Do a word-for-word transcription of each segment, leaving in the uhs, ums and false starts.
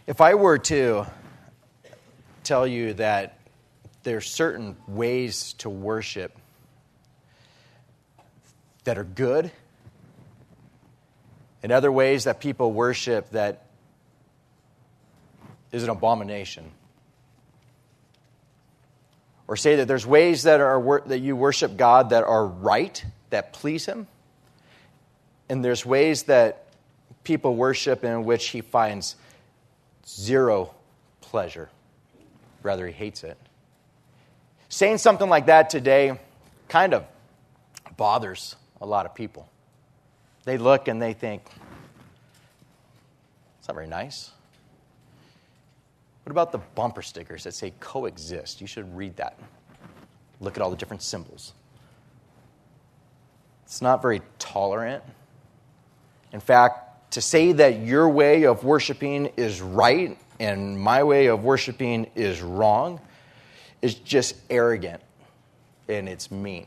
If I were to tell you that there's certain ways to worship that are good, and other ways that people worship that is an abomination, or say that there's ways that are that you worship God that are right, that please Him, and there's ways that people worship in which He finds zero pleasure. Rather, He hates it. Saying something like that today kind of bothers a lot of people. They look and they think, it's not very nice. What about the bumper stickers that say coexist? You should read that. Look at all the different symbols. It's not very tolerant. In fact, to say that your way of worshiping is right and my way of worshiping is wrong is just arrogant and it's mean.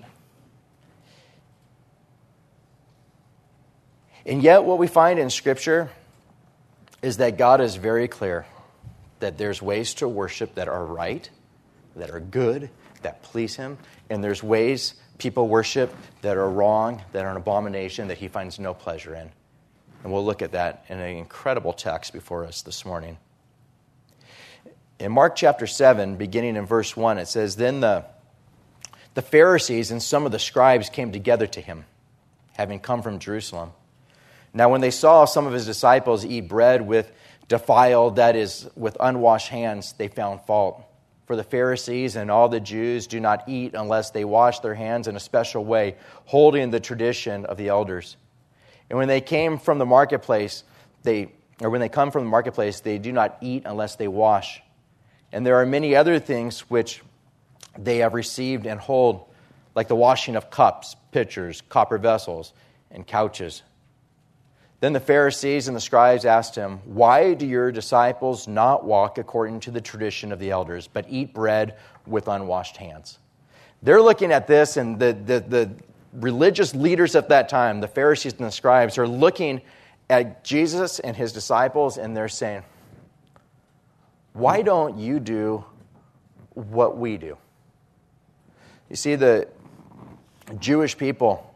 And yet what we find in Scripture is that God is very clear that there's ways to worship that are right, that are good, that please Him, and there's ways people worship that are wrong, that are an abomination, that He finds no pleasure in. And we'll look at that in an incredible text before us this morning. In Mark chapter seven, beginning in verse one, it says, Then the, the Pharisees and some of the scribes came together to Him, having come from Jerusalem. Now when they saw some of His disciples eat bread with defiled, that is, with unwashed hands, they found fault. For the Pharisees and all the Jews do not eat unless they wash their hands in a special way, holding the tradition of the elders. And when they came from the marketplace, they or when they come from the marketplace, they do not eat unless they wash. And there are many other things which they have received and hold, like the washing of cups, pitchers, copper vessels, and couches. Then the Pharisees and the scribes asked Him, Why do your disciples not walk according to the tradition of the elders, but eat bread with unwashed hands? They're looking at this, and the, the, the religious leaders at that time, the Pharisees and the scribes, are looking at Jesus and His disciples, and they're saying, Why don't you do what we do? You see, the Jewish people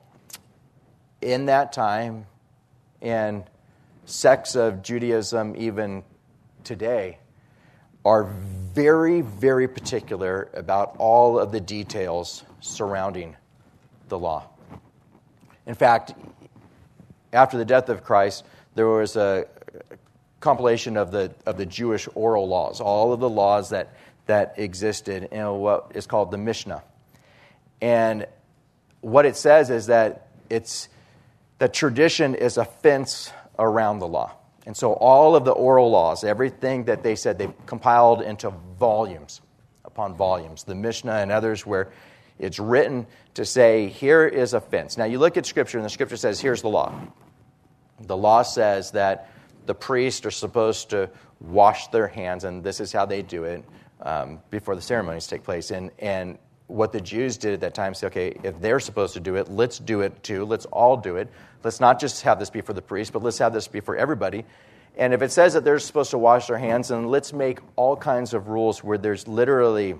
in that time, and sects of Judaism even today, are very, very particular about all of the details surrounding the law. In fact, after the death of Christ, there was a compilation of the of the Jewish oral laws, all of the laws that, that existed in what is called the Mishnah. And what it says is that it's that tradition is a fence around the law. And so all of the oral laws, everything that they said, they compiled into volumes upon volumes. The Mishnah and others where it's written to say, here is a fence. Now you look at Scripture, and the Scripture says, here's the law. The law says that the priests are supposed to wash their hands, and this is how they do it um, before the ceremonies take place. And and what the Jews did at that time, say, okay, if they're supposed to do it, let's do it too. Let's all do it. Let's not just have this be for the priest, but let's have this be for everybody. And if it says that they're supposed to wash their hands, then let's make all kinds of rules where there's literally,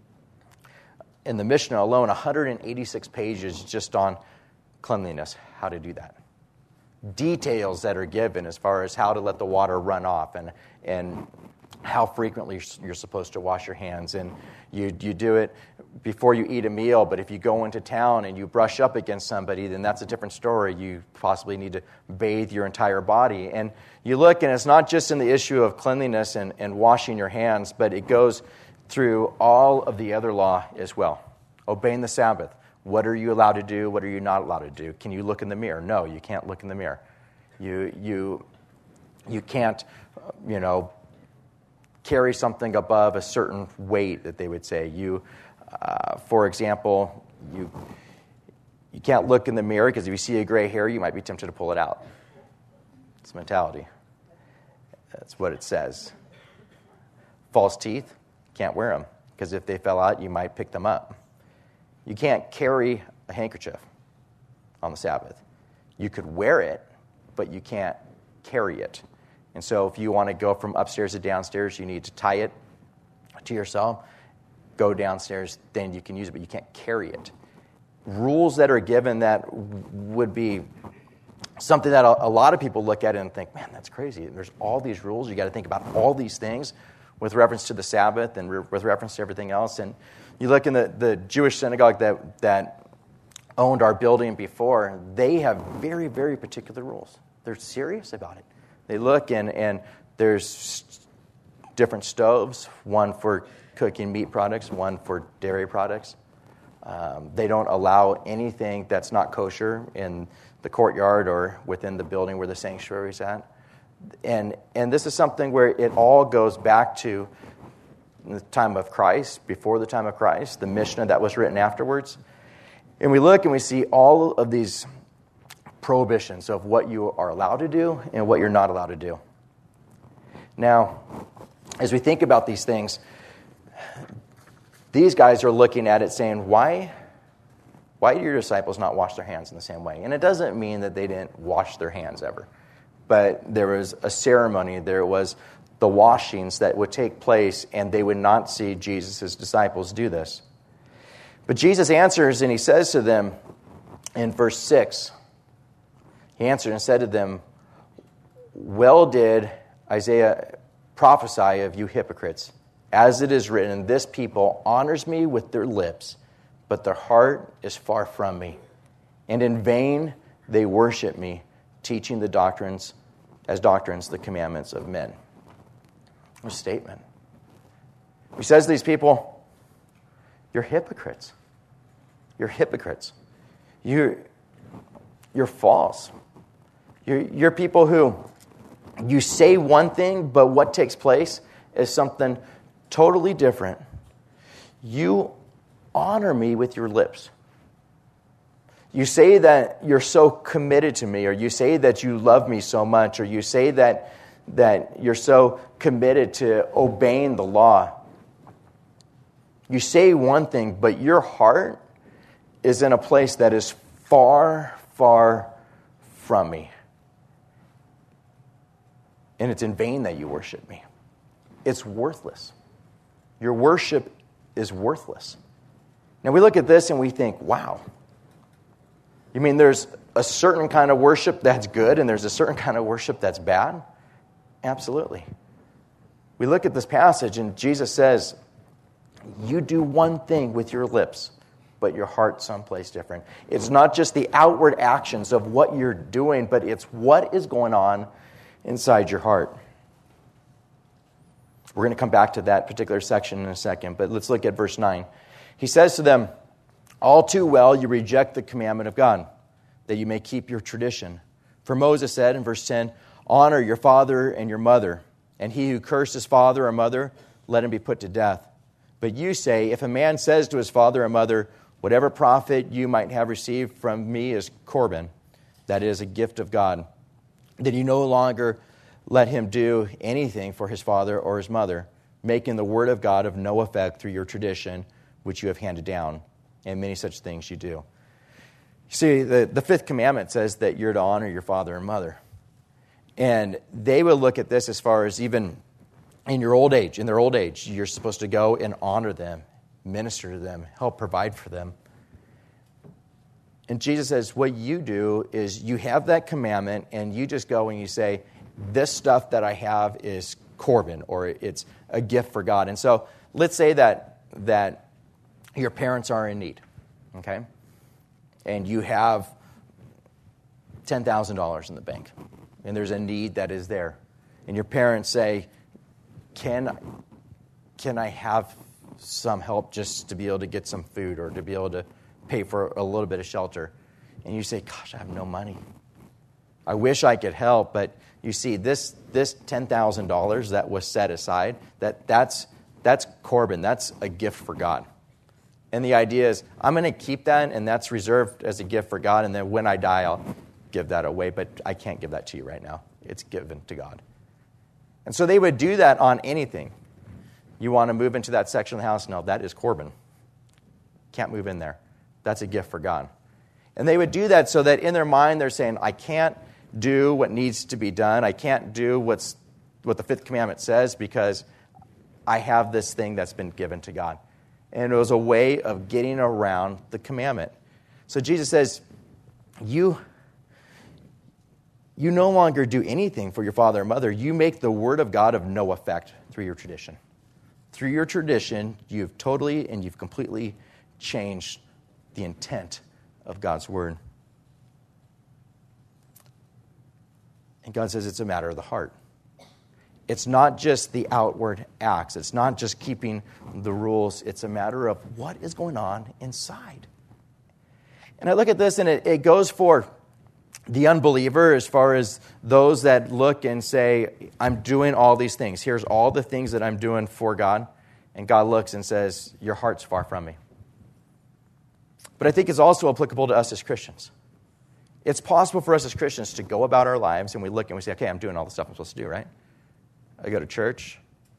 in the Mishnah alone, one hundred eighty-six pages just on cleanliness, how to do that. Details that are given as far as how to let the water run off and and how frequently you're supposed to wash your hands. And you you do it before you eat a meal, but if you go into town and you brush up against somebody, then that's a different story. You possibly need to bathe your entire body. And you look, and it's not just in the issue of cleanliness and, and washing your hands, but it goes through all of the other law as well. Obeying the Sabbath. What are you allowed to do? What are you not allowed to do? Can you look in the mirror? No, you can't look in the mirror. You you you can't, you know, carry something above a certain weight that they would say. You, uh, for example, you you can't look in the mirror because if you see a gray hair, you might be tempted to pull it out. It's mentality. That's what it says. False teeth, can't wear them because if they fell out, you might pick them up. You can't carry a handkerchief on the Sabbath. You could wear it, but you can't carry it. And so if you want to go from upstairs to downstairs, you need to tie it to yourself, go downstairs, then you can use it, but you can't carry it. Rules that are given that would be something that a lot of people look at it and think, man, that's crazy. There's all these rules. You got to think about all these things with reference to the Sabbath and re- with reference to everything else. And you look in the, the Jewish synagogue that, that owned our building before, they have very, very particular rules. They're serious about it. They look and, and there's different stoves, one for cooking meat products, one for dairy products. Um, they don't allow anything that's not kosher in the courtyard or within the building where the sanctuary is at. And and this is something where it all goes back to the time of Christ, before the time of Christ, the Mishnah that was written afterwards. And we look and we see all of these prohibitions of what you are allowed to do and what you're not allowed to do. Now, as we think about these things, these guys are looking at it saying, why, why do your disciples not wash their hands in the same way? And it doesn't mean that they didn't wash their hands ever. But there was a ceremony, there was the washings that would take place, and they would not see Jesus' disciples do this. But Jesus answers, and he says to them in verse six, he answered and said to them, well did Isaiah prophesy of you hypocrites, as it is written, this people honors me with their lips, but their heart is far from me. And in vain they worship me, teaching the doctrines, as doctrines, the commandments of men. A statement. He says to these people, you're hypocrites. You're hypocrites. You're, you're false. You're, you're people who, you say one thing, but what takes place is something totally different. You honor me with your lips. You say that you're so committed to me, or you say that you love me so much, or you say that, that you're so committed to obeying the law. You say one thing, but your heart is in a place that is far, far from me. And it's in vain that you worship me. It's worthless. Your worship is worthless. Now we look at this and we think, wow. You mean there's a certain kind of worship that's good and there's a certain kind of worship that's bad? Absolutely. We look at this passage and Jesus says, you do one thing with your lips, but your heart's someplace different. It's not just the outward actions of what you're doing, but it's what is going on inside your heart. We're going to come back to that particular section in a second, but let's look at verse nine. He says to them, all too well you reject the commandment of God, that you may keep your tradition. For Moses said in verse ten, honor your father and your mother, and he who cursed his father or mother, let him be put to death. But you say, if a man says to his father or mother, whatever profit you might have received from me is Corban, that is a gift of God, then you no longer let him do anything for his father or his mother, making the word of God of no effect through your tradition, which you have handed down, and many such things you do. You see, the, the fifth commandment says that you're to honor your father and mother. And they will look at this as far as even in your old age, in their old age, you're supposed to go and honor them, minister to them, help provide for them. And Jesus says, what you do is you have that commandment and you just go and you say, this stuff that I have is Corban, or it's a gift for God. And so let's say that that your parents are in need, okay? And you have ten thousand dollars in the bank, and there's a need that is there. And your parents say, can, can I have some help just to be able to get some food or to be able to pay for a little bit of shelter? And you say, gosh, I have no money. I wish I could help, but you see, this this ten thousand dollars that was set aside, that that's that's Corban, that's a gift for God. And the idea is, I'm going to keep that, and that's reserved as a gift for God, and then when I die, I'll give that away, but I can't give that to you right now. It's given to God. And so they would do that on anything. You want to move into that section of the house? No, that is Corban. Can't move in there. That's a gift for God. And they would do that so that in their mind they're saying, I can't do what needs to be done. I can't do what's what the fifth commandment says because I have this thing that's been given to God. And it was a way of getting around the commandment. So Jesus says, you, you no longer do anything for your father or mother. You make the word of God of no effect through your tradition. Through your tradition, you've totally and you've completely changed the intent of God's word. And God says it's a matter of the heart. It's not just the outward acts. It's not just keeping the rules. It's a matter of what is going on inside. And I look at this and it, it goes for the unbeliever as far as those that look and say, I'm doing all these things. Here's all the things that I'm doing for God. And God looks and says, your heart's far from me. But I think it's also applicable to us as Christians. It's possible for us as Christians to go about our lives and we look and we say, okay, I'm doing all the stuff I'm supposed to do, right? I go to church.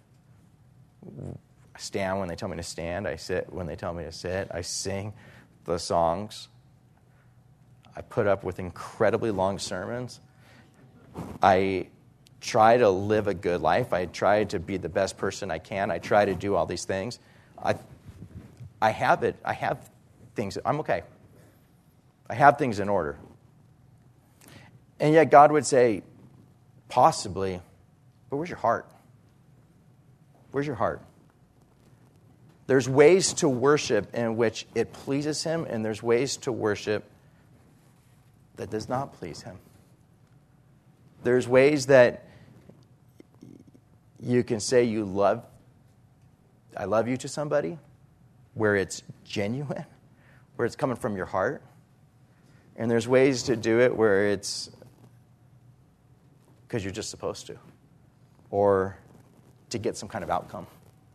I stand when they tell me to stand. I sit when they tell me to sit. I sing the songs. I put up with incredibly long sermons. I try to live a good life. I try to be the best person I can. I try to do all these things. I, I have it. I have things. I'm okay. I have things in order. And yet God would say, possibly, but where's your heart? Where's your heart? There's ways to worship in which it pleases Him, and there's ways to worship that does not please Him. There's ways that you can say you love, I love you to somebody, where it's genuine, where it's coming from your heart. And there's ways to do it where it's because you're just supposed to, or to get some kind of outcome.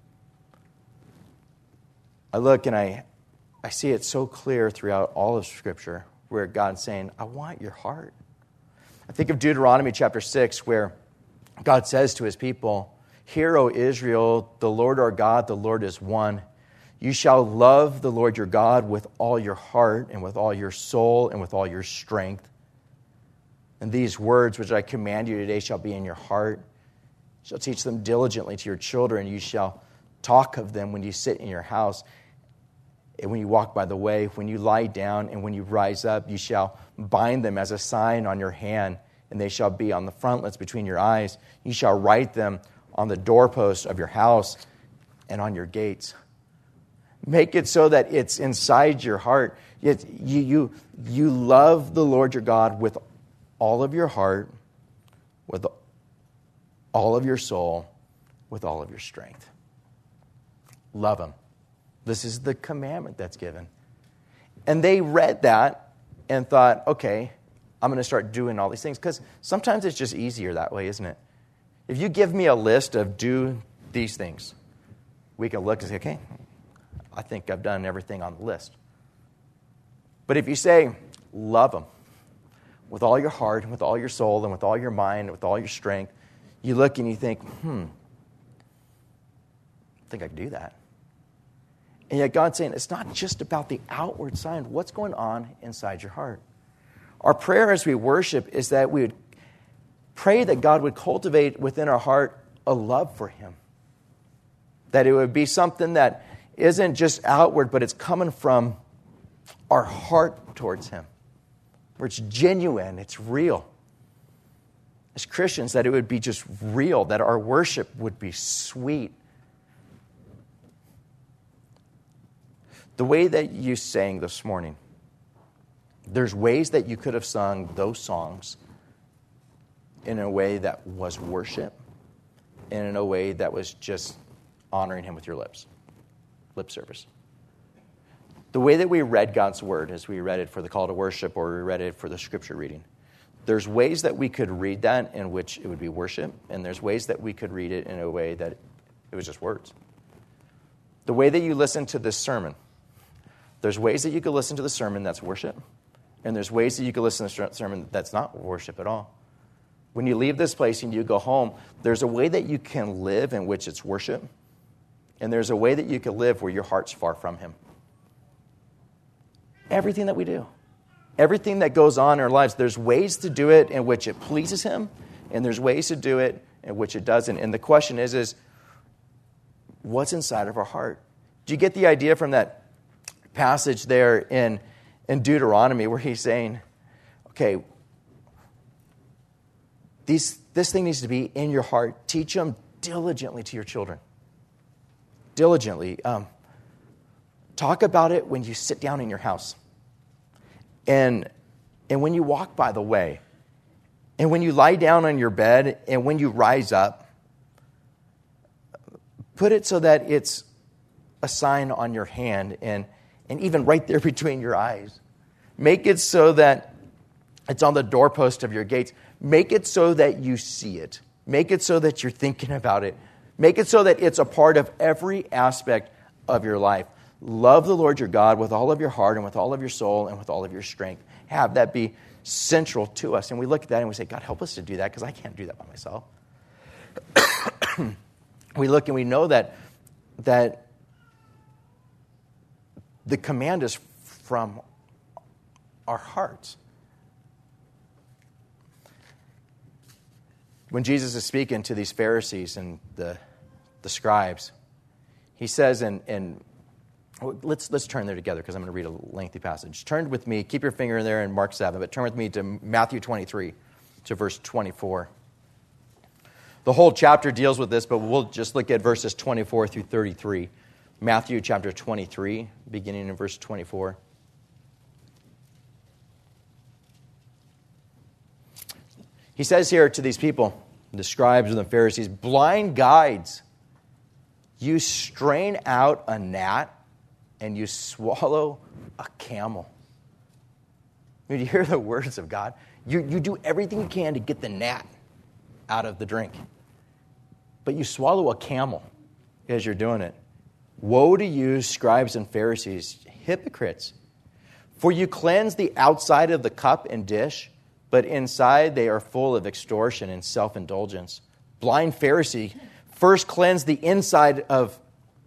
I look and I, I see it so clear throughout all of Scripture where God's saying, I want your heart. I think of Deuteronomy chapter six where God says to His people, Hear, O Israel, the Lord our God, the Lord is one. You shall love the Lord your God with all your heart and with all your soul and with all your strength. And these words which I command you today shall be in your heart. You shall teach them diligently to your children. You shall talk of them when you sit in your house and when you walk by the way, when you lie down and when you rise up. You shall bind them as a sign on your hand, and they shall be on the frontlets between your eyes. You shall write them on the doorposts of your house and on your gates. Make it so that it's inside your heart. It, you, you, you love the Lord your God with all of your heart, with all of your soul, with all of your strength. Love Him. This is the commandment that's given. And they read that and thought, okay, I'm going to start doing all these things. Because sometimes it's just easier that way, isn't it? If you give me a list of do these things, we can look and say, okay, I think I've done everything on the list. But if you say, love Him with all your heart and with all your soul and with all your mind and with all your strength, you look and you think, hmm, I think I can do that. And yet God's saying it's not just about the outward sign. What's going on inside your heart? Our prayer as we worship is that we would pray that God would cultivate within our heart a love for Him. That it would be something that isn't just outward, but it's coming from our heart towards Him. Where it's genuine, it's real. As Christians, that it would be just real, that our worship would be sweet. The way that you sang this morning, there's ways that you could have sung those songs in a way that was worship and in a way that was just honoring Him with your lips, lip service. The way that we read God's Word, as we read it for the call to worship or we read it for the Scripture reading, there's ways that we could read that in which it would be worship, and there's ways that we could read it in a way that it was just words. The way that you listen to this sermon, there's ways that you could listen to the sermon that's worship, and there's ways that you could listen to the sermon that's not worship at all. When you leave this place and you go home, there's a way that you can live in which it's worship, and there's a way that you can live where your heart's far from Him. Everything that we do, everything that goes on in our lives, there's ways to do it in which it pleases Him, and there's ways to do it which it doesn't. And the question is, is what's inside of our heart? Do you get the idea from that passage there in, in Deuteronomy where he's saying, okay, these, this thing needs to be in your heart. Teach them diligently to your children. Diligently. Um, talk about it when you sit down in your house. And, and when you walk by the way. And when you lie down on your bed and when you rise up. Put it so that it's a sign on your hand and, and even right there between your eyes. Make it so that it's on the doorpost of your gates. Make it so that you see it. Make it so that you're thinking about it. Make it so that it's a part of every aspect of your life. Love the Lord your God with all of your heart and with all of your soul and with all of your strength. Have that be central to us. And we look at that and we say, God, help us to do that because I can't do that by myself. We look and we know that, that the command is from our hearts. When Jesus is speaking to these Pharisees and the, the scribes, he says, and, and let's, let's turn there together because I'm going to read a lengthy passage. Turn with me, keep your finger in there in Mark seven, but turn with me to Matthew twenty-three, to verse twenty-four. The whole chapter deals with this, but we'll just look at verses twenty-four through thirty-three. Matthew chapter twenty-three, beginning in verse twenty-four. He says here to these people, the scribes and the Pharisees, blind guides, you strain out a gnat and you swallow a camel. I mean, you hear the words of God? You, you do everything you can to get the gnat out of the drink. But you swallow a camel as you're doing it. Woe to you, scribes and Pharisees, hypocrites! For you cleanse the outside of the cup and dish, but inside they are full of extortion and self-indulgence. Blind Pharisee, first cleanse the inside of,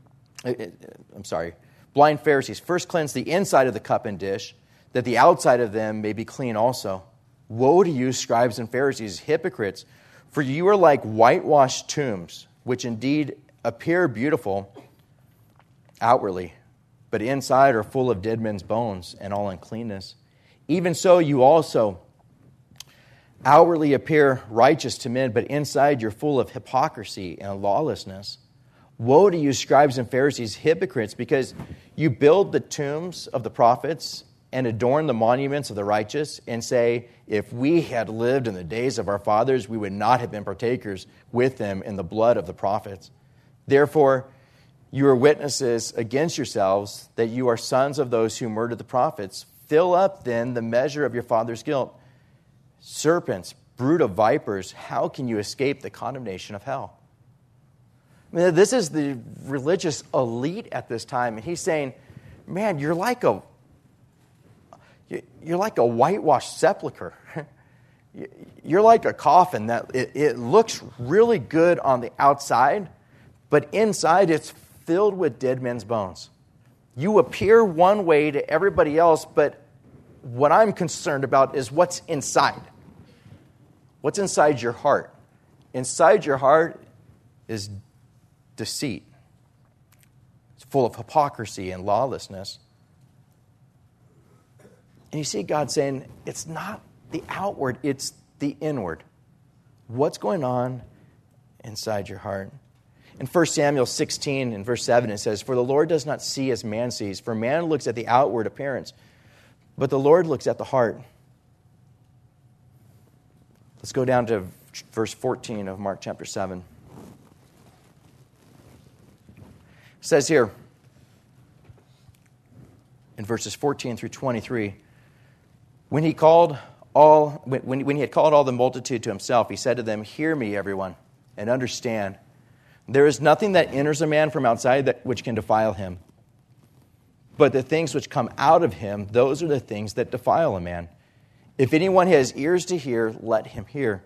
I'm sorry, blind Pharisees, first cleanse the inside of the cup and dish, that the outside of them may be clean also. Woe to you, scribes and Pharisees, hypocrites! For you are like whitewashed tombs, which indeed appear beautiful outwardly, but inside are full of dead men's bones and all uncleanness. Even so, you also outwardly appear righteous to men, but inside you're full of hypocrisy and lawlessness. Woe to you, scribes and Pharisees, hypocrites, because you build the tombs of the prophets and adorn the monuments of the righteous and say, if we had lived in the days of our fathers, we would not have been partakers with them in the blood of the prophets. Therefore, you are witnesses against yourselves that you are sons of those who murdered the prophets. Fill up then the measure of your father's guilt. Serpents, brood of vipers, how can you escape the condemnation of hell? I mean, this is the religious elite at this time, and he's saying, man, you're like a you're like a whitewashed sepulcher. You're like a coffin that it, it looks really good on the outside, but inside it's filled with dead men's bones. You appear one way to everybody else, but what I'm concerned about is what's inside. What's inside your heart? Inside your heart is deceit. It's full of hypocrisy and lawlessness. And you see God saying, it's not the outward, it's the inward. What's going on inside your heart? In First Samuel sixteen, in verse seven, it says, for the Lord does not see as man sees, for man looks at the outward appearance, but the Lord looks at the heart. Let's go down to verse fourteen of Mark chapter seven. It says here, in verses fourteen through twenty-three, when he called all, when, when he had called all the multitude to himself, he said to them, hear me, everyone, and understand. There is nothing that enters a man from outside that which can defile him. But the things which come out of him, those are the things that defile a man. If anyone has ears to hear, let him hear.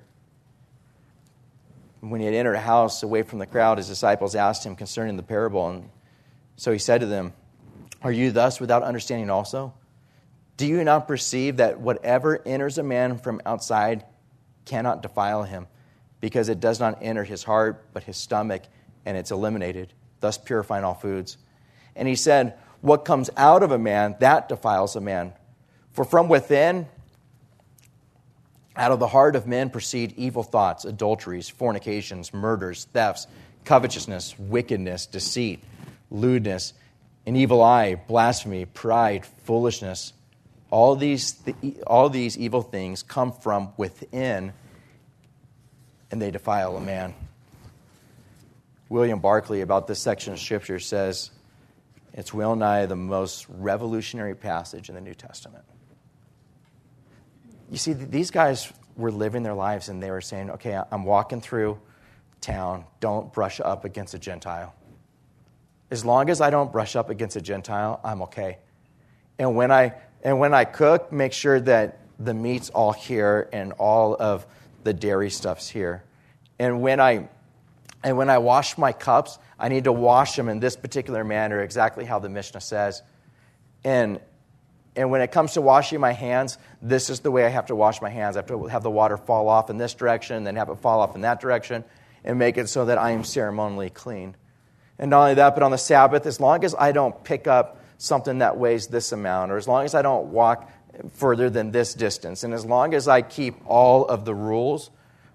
When he had entered a house away from the crowd, his disciples asked him concerning the parable. And so he said to them, are you thus without understanding also? Do you not perceive that whatever enters a man from outside cannot defile him, because it does not enter his heart, but his stomach, and it's eliminated, thus purifying all foods. And he said, what comes out of a man, that defiles a man. For from within, out of the heart of men proceed evil thoughts, adulteries, fornications, murders, thefts, covetousness, wickedness, deceit, lewdness, an evil eye, blasphemy, pride, foolishness. All these, all these evil things come from within, and they defile a man. William Barclay, about this section of Scripture, says, it's well nigh the most revolutionary passage in the New Testament. You see, these guys were living their lives and they were saying, okay, I'm walking through town. Don't brush up against a Gentile. As long as I don't brush up against a Gentile, I'm okay. And when I and when I cook, make sure that the meat's all here and all of the dairy stuff's here. And when I and when I wash my cups, I need to wash them in this particular manner, exactly how the Mishnah says. And and when it comes to washing my hands, this is the way I have to wash my hands. I have to have the water fall off in this direction, then have it fall off in that direction, and make it so that I am ceremonially clean. And not only that, but on the Sabbath, as long as I don't pick up something that weighs this amount, or as long as I don't walk further than this distance, and as long as I keep all of the rules,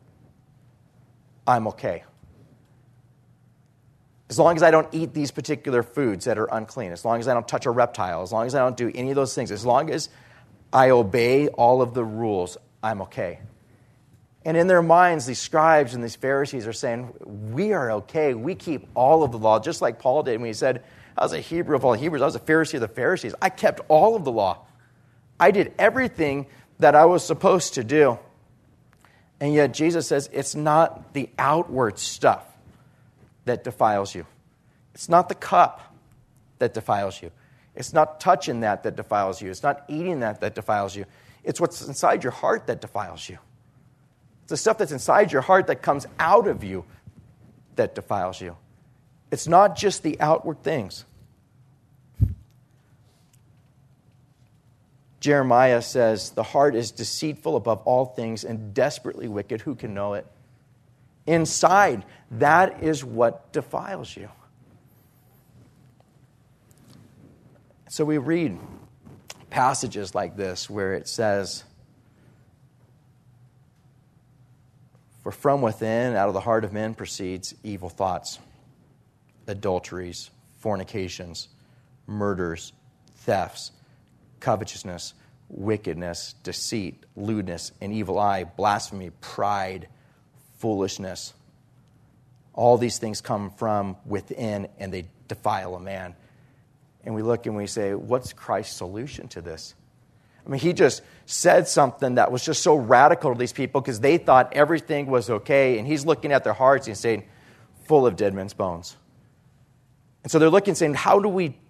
I'm okay. As long as I don't eat these particular foods that are unclean, as long as I don't touch a reptile, as long as I don't do any of those things, as long as I obey all of the rules, I'm okay. And in their minds, these scribes and these Pharisees are saying, we are okay. We keep all of the law, just like Paul did when he said, I was a Hebrew of all Hebrews. I was a Pharisee of the Pharisees. I kept all of the law. I did everything that I was supposed to do. And yet Jesus says it's not the outward stuff that defiles you. It's not the cup that defiles you. It's not touching that that defiles you. It's not eating that that defiles you. It's what's inside your heart that defiles you. It's the stuff that's inside your heart that comes out of you that defiles you. It's not just the outward things. Jeremiah says, the heart is deceitful above all things and desperately wicked. Who can know it? Inside, that is what defiles you. So we read passages like this where it says, for from within, out of the heart of men, proceeds evil thoughts, adulteries, fornications, murders, thefts, covetousness, wickedness, deceit, lewdness, an evil eye, blasphemy, pride, foolishness. All these things come from within and they defile a man. And we look and we say, what's Christ's solution to this? I mean, he just said something that was just so radical to these people because they thought everything was okay. And he's looking at their hearts and saying, full of dead men's bones. And so they're looking and saying, how do we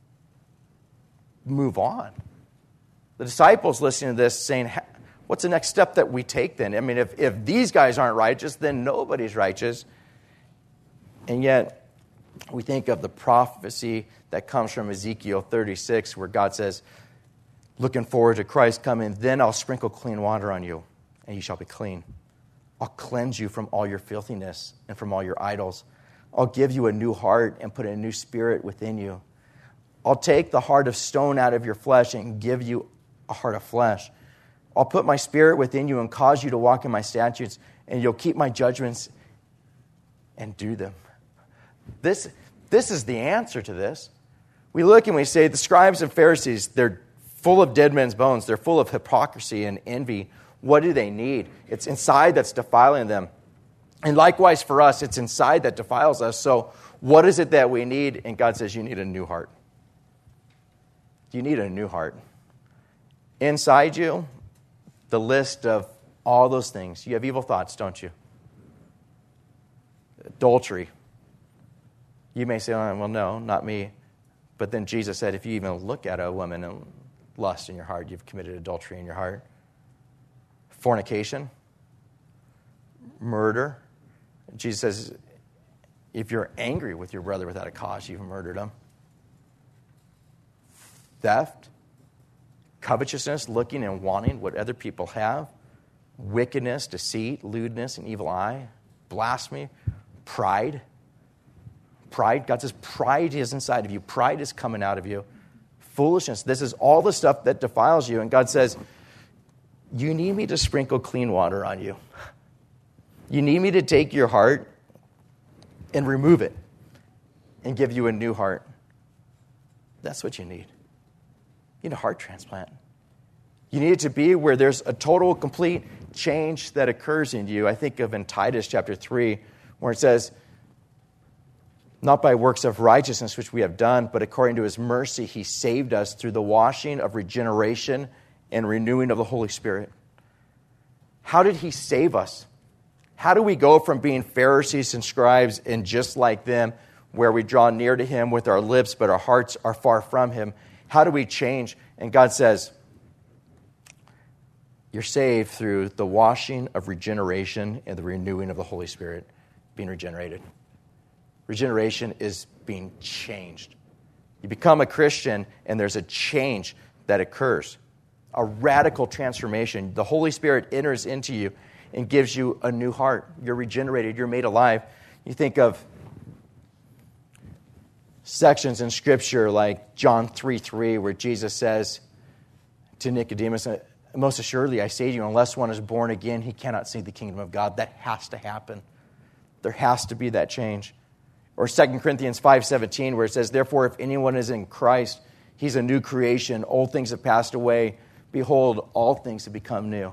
move on? The disciples listening to this saying, what's the next step that we take then? I mean, if, if these guys aren't righteous, then nobody's righteous. And yet, we think of the prophecy that comes from Ezekiel thirty-six, where God says, looking forward to Christ coming, then I'll sprinkle clean water on you, and you shall be clean. I'll cleanse you from all your filthiness and from all your idols. I'll give you a new heart and put a new spirit within you. I'll take the heart of stone out of your flesh and give you a heart of flesh. I'll put my spirit within you and cause you to walk in my statutes, and you'll keep my judgments and do them. This, this is the answer to this. We look and we say, the scribes and Pharisees, they're full of dead men's bones. They're full of hypocrisy and envy. What do they need? It's inside that's defiling them. And likewise for us, it's inside that defiles us. So what is it that we need? And God says, you need a new heart. You need a new heart. Inside you, the list of all those things. You have evil thoughts, don't you? Adultery. You may say, oh, well, no, not me. But then Jesus said, if you even look at a woman and lust in your heart, you've committed adultery in your heart. Fornication. Murder. Jesus says, if you're angry with your brother without a cause, you've murdered him. Theft. Covetousness, looking and wanting what other people have. wickedness, deceit, lewdness, and evil eye, blasphemy, pride. Pride, God says pride is inside of you. Pride is coming out of you. Foolishness, this is all the stuff that defiles you. And God says, you need me to sprinkle clean water on you. You need me to take your heart and remove it and give you a new heart. That's what you need. You need a heart transplant. You need it to be where there's a total, complete change that occurs in you. I think of in Titus chapter three, where it says, not by works of righteousness which we have done, but according to his mercy he saved us through the washing of regeneration and renewing of the Holy Spirit. How did he save us? How do we go from being Pharisees and scribes and just like them, where we draw near to him with our lips, but our hearts are far from him? How do we change? And God says, you're saved through the washing of regeneration and the renewing of the Holy Spirit, being regenerated. Regeneration is being changed. You become a Christian, and there's a change that occurs, a radical transformation. The Holy Spirit enters into you and gives you a new heart. You're regenerated. You're made alive. You think of sections in Scripture like John three three, where Jesus says to Nicodemus, most assuredly I say to you, unless one is born again, he cannot see the kingdom of God. That has to happen. There has to be that change. Or Second Corinthians five seventeen, where it says, therefore, if anyone is in Christ, he's a new creation. Old things have passed away. Behold, all things have become new.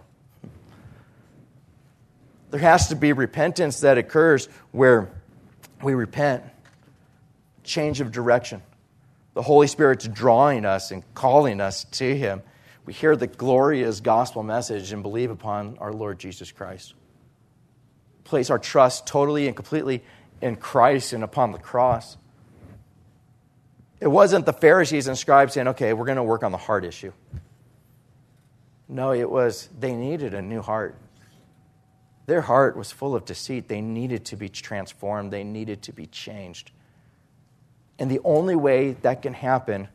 There has to be repentance that occurs where we repent. Change of direction. The Holy Spirit's drawing us and calling us to him. We hear the glorious gospel message and believe upon our Lord Jesus Christ. Place our trust totally and completely in Christ and upon the cross. It wasn't the Pharisees and scribes saying, okay, we're going to work on the heart issue. No, it was they needed a new heart. Their heart was full of deceit. They needed to be transformed. They needed to be changed. And the only way that can happen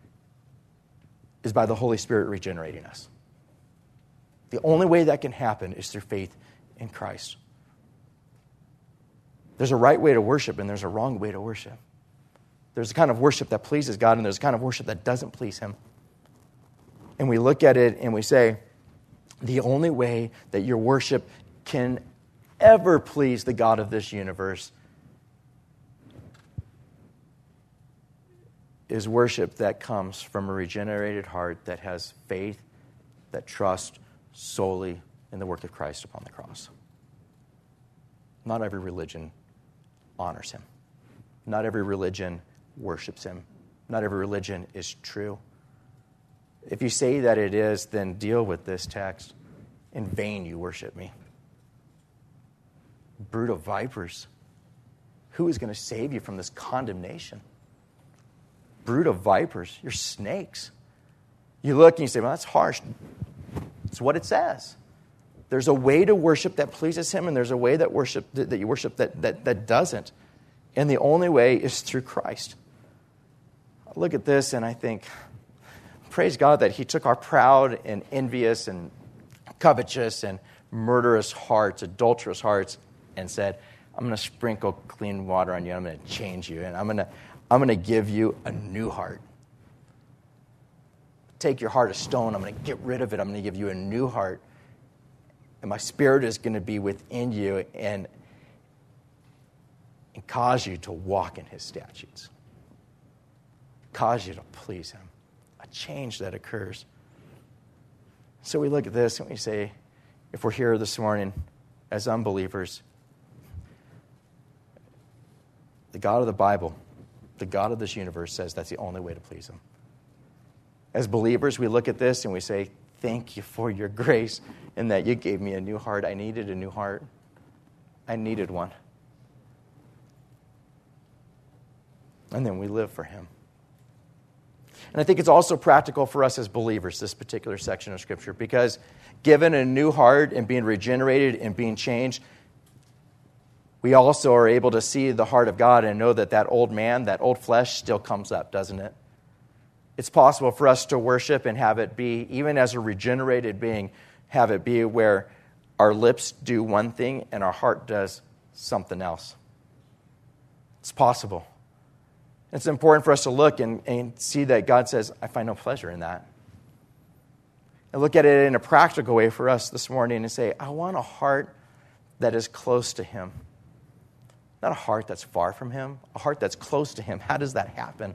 is by the Holy Spirit regenerating us. The only way that can happen is through faith in Christ. There's a right way to worship and there's a wrong way to worship. There's a kind of worship that pleases God and there's a kind of worship that doesn't please him. And we look at it and we say, the only way that your worship can ever please the God of this universe is worship that comes from a regenerated heart that has faith, that trusts solely in the work of Christ upon the cross. Not every religion honors him. Not every religion worships him. Not every religion is true. If you say that it is, then deal with this text. In vain you worship me. Brood of vipers. Who is going to save you from this condemnation? Brood of vipers. You're snakes. You look and you say, well, that's harsh. It's what it says. There's a way to worship that pleases him, and there's a way that worship that you worship that, that, that doesn't. And the only way is through Christ. I look at this and I think, praise God that he took our proud and envious and covetous and murderous hearts, adulterous hearts, and said, I'm going to sprinkle clean water on you. I'm going to change you, and I'm going to I'm going to give you a new heart. Take your heart of stone. I'm going to get rid of it. I'm going to give you a new heart. And my Spirit is going to be within you and, and cause you to walk in his statutes. Cause you to please him. A change that occurs. So we look at this and we say, if we're here this morning as unbelievers, the God of the Bible, the God of this universe says that's the only way to please him. As believers, we look at this and we say, thank you for your grace and that you gave me a new heart. I needed a new heart. I needed one. And then we live for him. And I think it's also practical for us as believers, this particular section of Scripture, because given a new heart and being regenerated and being changed, we also are able to see the heart of God and know that that old man, that old flesh still comes up, doesn't it? It's possible for us to worship and have it be, even as a regenerated being, have it be where our lips do one thing and our heart does something else. It's possible. It's important for us to look and, and see that God says, I find no pleasure in that. And look at it in a practical way for us this morning and say, I want a heart that is close to him. Not a heart that's far from him, a heart that's close to him. How does that happen?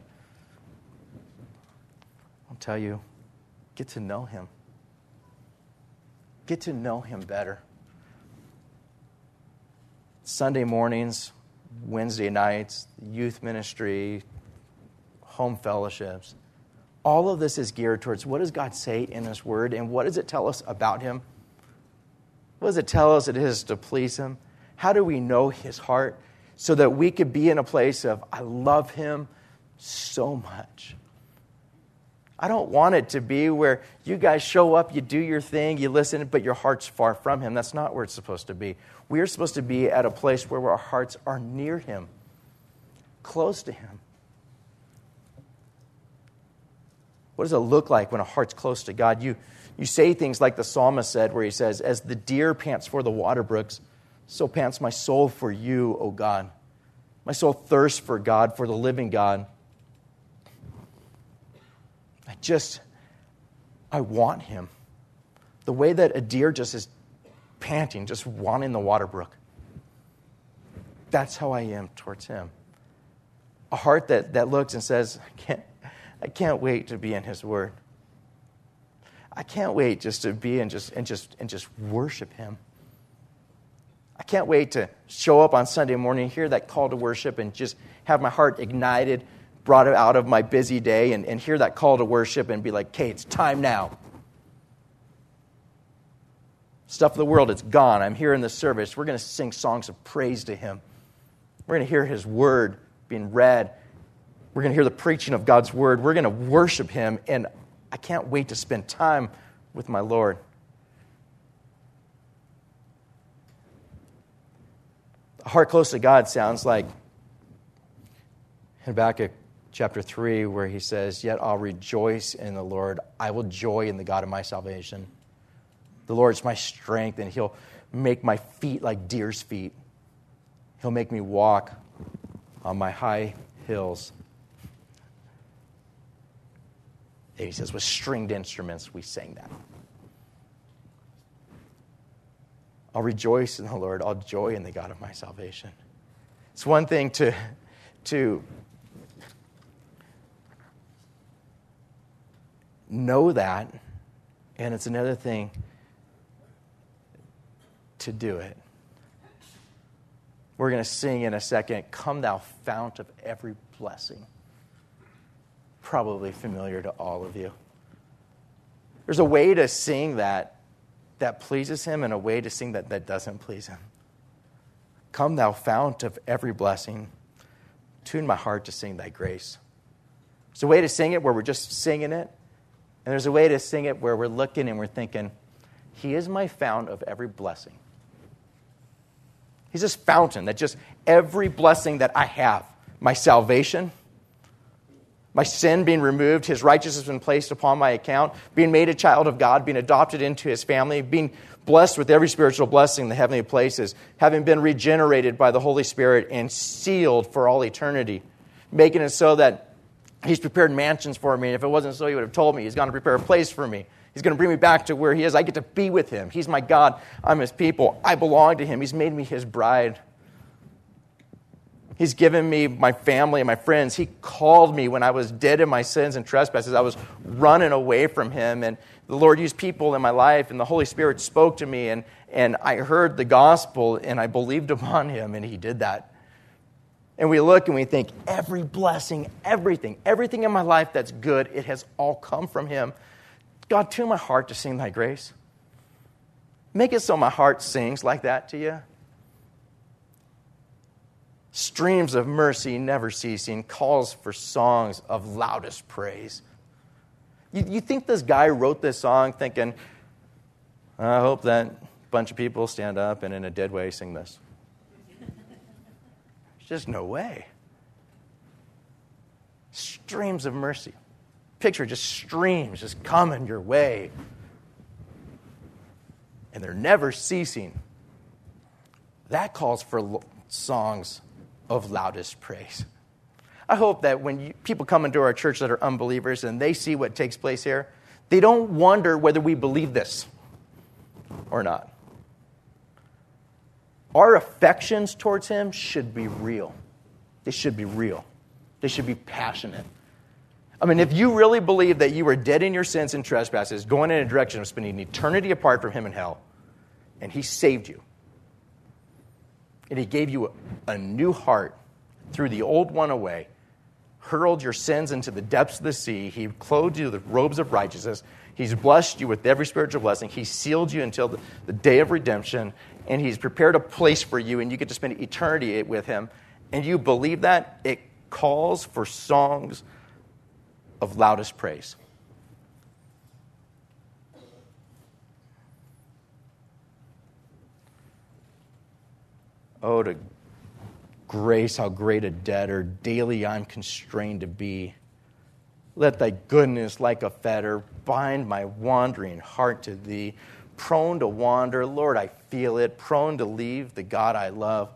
I'll tell you, get to know him. Get to know him better. Sunday mornings, Wednesday nights, youth ministry, home fellowships. All of this is geared towards what does God say in his word and what does it tell us about him? What does it tell us it is to please him? How do we know his heart so that we could be in a place of, I love him so much. I don't want it to be where you guys show up, you do your thing, you listen, but your heart's far from him. That's not where it's supposed to be. We are supposed to be at a place where our hearts are near him, close to him. What does it look like when a heart's close to God? You, you say things like the psalmist said, where he says, as the deer pants for the water brooks, so pants my soul for you, O God. My soul thirsts for God, for the living God. I just, I want him. The way that a deer just is panting, just wanting the water brook. That's how I am towards him. A heart that, that looks and says, I can't, I can't wait to be in his word. I can't wait just to be and just and just and just worship him. I can't wait to show up on Sunday morning, hear that call to worship, and just have my heart ignited, brought out of my busy day, and, and hear that call to worship and be like, okay, it's time now. Stuff of the world, it's gone. I'm here in the service. We're going to sing songs of praise to him. We're going to hear his word being read. We're going to hear the preaching of God's word. We're going to worship him, and I can't wait to spend time with my Lord. A heart close to God sounds like Habakkuk chapter three, where he says, yet I'll rejoice in the Lord. I will joy in the God of my salvation. The Lord's my strength, and he'll make my feet like deer's feet. He'll make me walk on my high hills. And he says, with stringed instruments, we sang that. I'll rejoice in the Lord. I'll joy in the God of my salvation. It's one thing to, to know that, and it's another thing to do it. We're going to sing in a second, Come Thou Fount of Every Blessing. Probably familiar to all of you. There's a way to sing that that pleases him and a way to sing that that doesn't please him. Come thou fount of every blessing, tune my heart to sing thy grace. There's a way to sing it where we're just singing it, and there's a way to sing it where we're looking and we're thinking, he is my fount of every blessing. He's this fountain that just every blessing that I have, my salvation, my sin being removed, his righteousness has been placed upon my account, being made a child of God, being adopted into his family, being blessed with every spiritual blessing in the heavenly places, having been regenerated by the Holy Spirit and sealed for all eternity, making it so that he's prepared mansions for me. If it wasn't so, he would have told me he's going to prepare a place for me. He's going to bring me back to where he is. I get to be with him. He's my God. I'm his people. I belong to him. He's made me his bride. He's given me my family and my friends. He called me when I was dead in my sins and trespasses. I was running away from him. And the Lord used people in my life, and the Holy Spirit spoke to me. And, and I heard the gospel, and I believed upon him, and he did that. And we look and we think, every blessing, everything, everything in my life that's good, it has all come from him. God, tune my heart to sing thy grace. Make it so my heart sings like that to you. Streams of mercy never ceasing, calls for songs of loudest praise. You, you think this guy wrote this song thinking, I hope that bunch of people stand up and in a dead way sing this. There's just no way. Streams of mercy. Picture just streams just coming your way. and they're never ceasing. That calls for lo- songs of loudest praise. I hope that when you, people come into our church that are unbelievers and they see what takes place here, they don't wonder whether we believe this or not. Our affections towards him should be real. They should be real. They should be passionate. I mean, if you really believe that you were dead in your sins and trespasses, going in a direction of spending eternity apart from him in hell, and he saved you, and he gave you a, a new heart, threw the old one away, hurled your sins into the depths of the sea, he clothed you with the robes of righteousness, he's blessed you with every spiritual blessing, he sealed you until the, the day of redemption, and he's prepared a place for you, and you get to spend eternity with him, and you believe that, it calls for songs of loudest praise. Oh, to grace, how great a debtor daily I'm constrained to be. Let thy goodness like a fetter bind my wandering heart to thee. Prone to wander, Lord, I feel it. Prone to leave the God I love.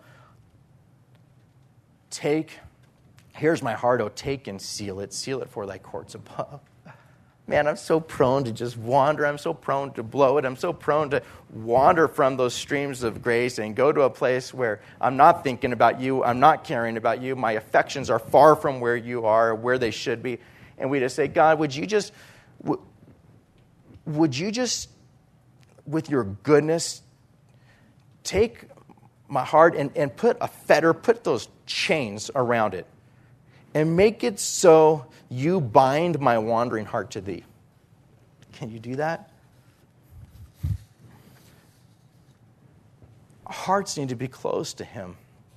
Take, here's my heart, oh, take and seal it. Seal it for thy courts above. Man, I'm so prone to just wander. I'm so prone to blow it. I'm so prone to wander from those streams of grace and go to a place where I'm not thinking about you. I'm not caring about you. My affections are far from where you are, where they should be. And we just say, God, would you just, would you just, with your goodness, take my heart and, and put a fetter, put those chains around it, and make it so you bind my wandering heart to thee. Can you do that? Our hearts need to be close to him.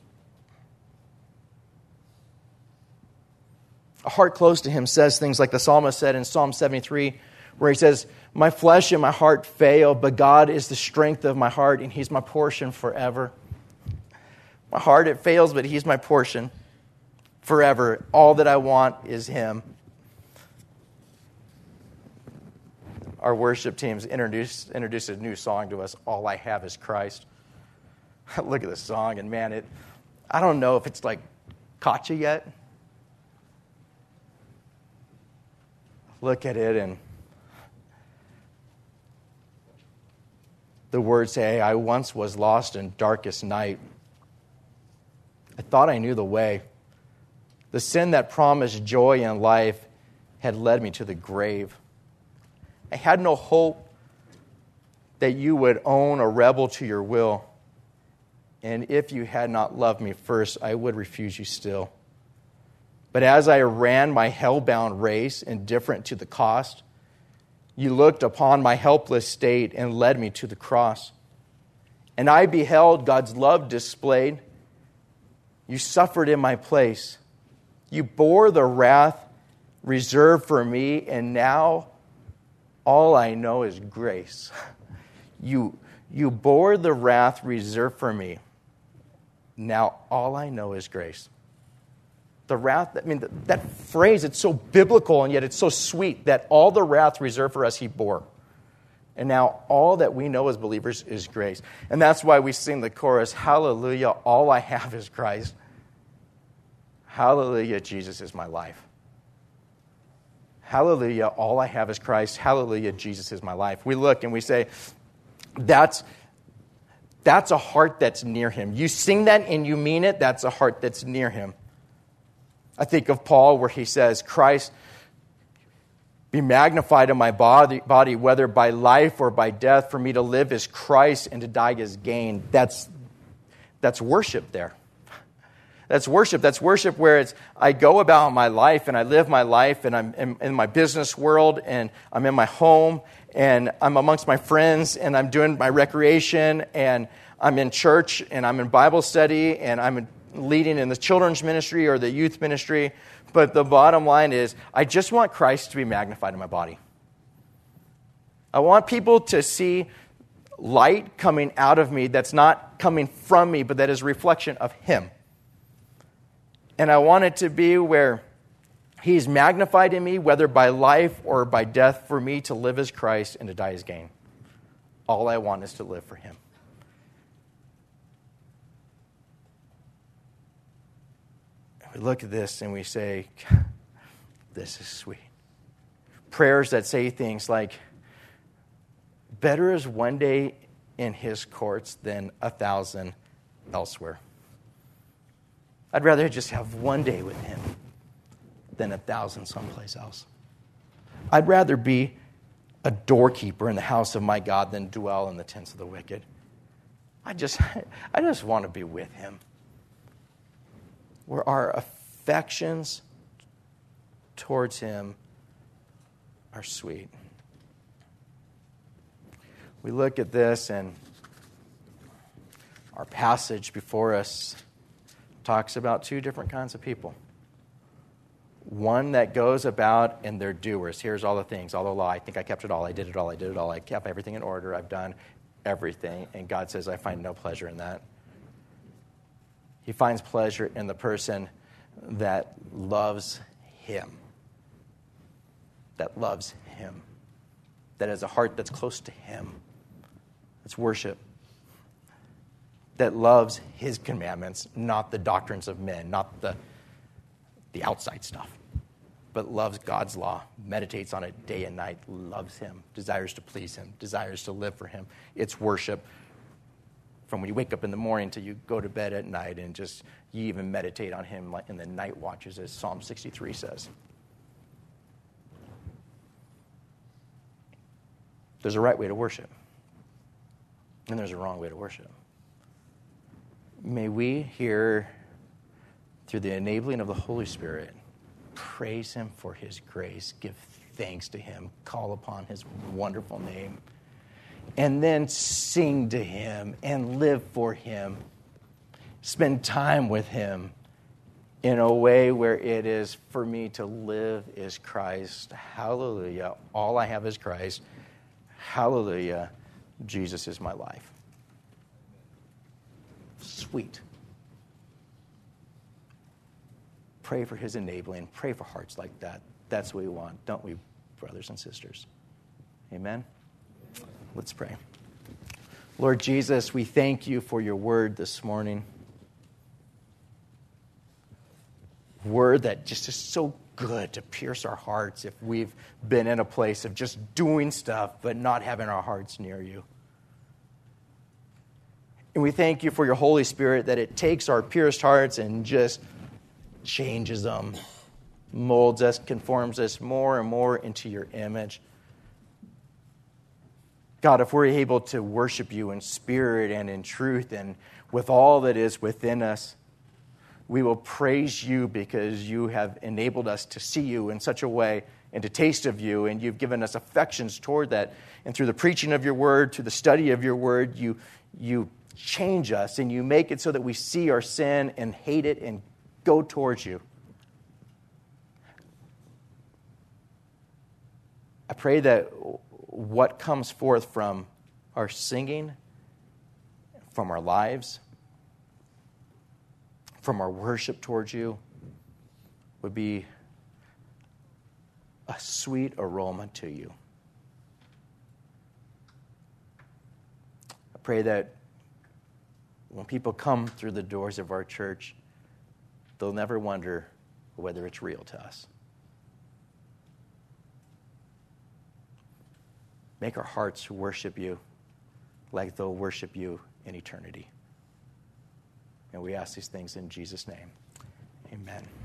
A heart close to him says things like the psalmist said in Psalm seventy-three, where he says, my flesh and my heart fail, but God is the strength of my heart, and he's my portion forever. My heart, it fails, but he's my portion forever. All that I want is him. Our worship teams introduced, introduced a new song to us, All I Have is Christ. Look at this song, and man, it I don't know if it's like caught you yet. Look at it, and the words say, I once was lost in darkest night. I thought I knew the way. The sin that promised joy in life had led me to the grave. I had no hope that you would own a rebel to your will. And if you had not loved me first, I would refuse you still. But as I ran my hell-bound race, indifferent to the cost, you looked upon my helpless state and led me to the cross. And I beheld God's love displayed. You suffered in my place. You bore the wrath reserved for me, and now all I know is grace. You, you bore the wrath reserved for me. Now all I know is grace. The wrath, I mean, that, that phrase, it's so biblical, and yet it's so sweet that all the wrath reserved for us, he bore. And now all that we know as believers is grace. And that's why we sing the chorus, hallelujah, all I have is Christ. Hallelujah, Jesus is my life. Hallelujah, all I have is Christ. Hallelujah, Jesus is my life. We look and we say, that's, that's a heart that's near him. You sing that and you mean it, that's a heart that's near him. I think of Paul where he says, Christ, be magnified in my body, body, whether by life or by death. For me to live is Christ and to die is gain. That's, that's worship there. That's worship. That's worship where it's I go about my life and I live my life and I'm in, in my business world and I'm in my home and I'm amongst my friends and I'm doing my recreation and I'm in church and I'm in Bible study and I'm leading in the children's ministry or the youth ministry. But the bottom line is I just want Christ to be magnified in my body. I want people to see light coming out of me that's not coming from me, but that is a reflection of him. And I want it to be where he's magnified in me, whether by life or by death, for me to live as Christ and to die as gain. All I want is to live for him. We look at this and we say, this is sweet. Prayers that say things like, better is one day in his courts than a thousand elsewhere. I'd rather just have one day with him than a thousand someplace else. I'd rather be a doorkeeper in the house of my God than dwell in the tents of the wicked. I just, I just want to be with him. Where our affections towards him are sweet. We look at this, and our passage before us talks about two different kinds of people. One that goes about and they're doers. Here's all the things, all the law. I think I kept it all. I did it all. I did it all. I kept everything in order. I've done everything. And God says, I find no pleasure in that. He finds pleasure in the person that loves him. That loves him. That has a heart that's close to him. It's worship. That loves his commandments, not the doctrines of men, not the, the outside stuff, but loves God's law, meditates on it day and night, loves him, desires to please him, desires to live for him. It's worship from when you wake up in the morning till you go to bed at night, and just you even meditate on him in the night watches, as Psalm sixty-three says. There's a right way to worship, and there's a wrong way to worship. May we hear, through the enabling of the Holy Spirit, praise him for his grace, give thanks to him, call upon his wonderful name, and then sing to him and live for him. Spend time with him in a way where it is, for me to live is Christ. Hallelujah. All I have is Christ. Hallelujah. Jesus is my life. Sweet. Pray for his enabling. Pray for hearts like that. That's what we want, don't we, brothers and sisters? Amen? Let's pray. Lord Jesus, we thank you for your word this morning. Word that just is so good to pierce our hearts if we've been in a place of just doing stuff but not having our hearts near you. And we thank you for your Holy Spirit, that it takes our pierced hearts and just changes them, molds us, conforms us more and more into your image. God, if we're able to worship you in spirit and in truth and with all that is within us, we will praise you because you have enabled us to see you in such a way and to taste of you, and you've given us affections toward that. And through the preaching of your word, through the study of your word, you you change us and you make it so that we see our sin and hate it and go towards you. I pray that what comes forth from our singing, from our lives, from our worship towards you, would be a sweet aroma to you. I pray that when people come through the doors of our church, they'll never wonder whether it's real to us. Make our hearts worship you like they'll worship you in eternity. And we ask these things in Jesus' name. Amen.